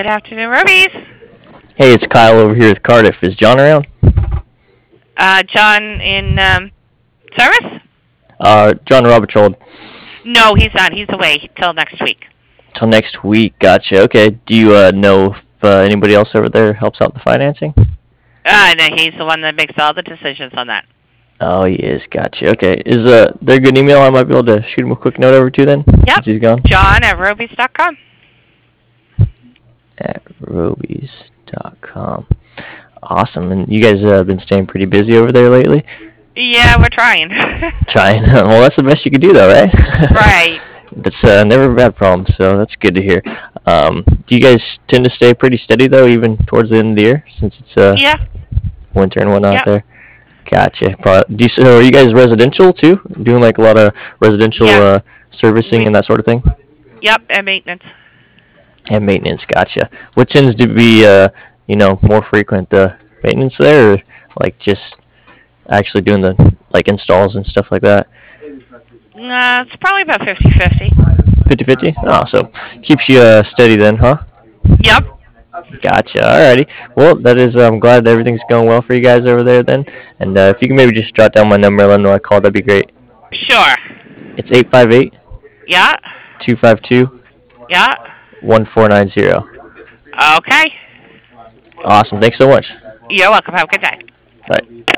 afternoon, Rubies. Hey, it's Kyle over here with Cardiff. Is John around? John in service? John Robertsold. No, he's not. He's away till next week. Till next week. Gotcha. Okay. Do you know if anybody else over there helps out the financing? No, he's the one that makes all the decisions on that. Oh, he is. Gotcha. Okay. Is there a good email I might be able to shoot him a quick note over to then? Yep. Since he's gone? John@robies.com. At robies.com. Awesome. And you guys been staying pretty busy over there lately? Yeah, we're trying. Trying. Well, that's the best you could do, though, right? Right. That's never a bad problem, so that's good to hear. Do you guys tend to stay pretty steady, though, even towards the end of the year, since it's Yeah. winter and whatnot Yep. there? Gotcha. So are you guys residential, too? Doing, like, a lot of residential Yeah. servicing and that sort of thing? Yep, and maintenance. And maintenance, gotcha. What tends to be, more frequent, the maintenance there, or, like, just actually doing the, like, installs and stuff like that? It's probably about 50-50. 50/50? Oh, so keeps you steady then, huh? Yep. Gotcha. Alrighty. Well, that is. I'm glad that everything's going well for you guys over there then. And if you can maybe just jot down my number and let me know I called, that'd be great. Sure. It's 858 Yeah. 252 Yeah. 1490. Okay. Awesome. Thanks so much. You're welcome. Have a good day. Bye.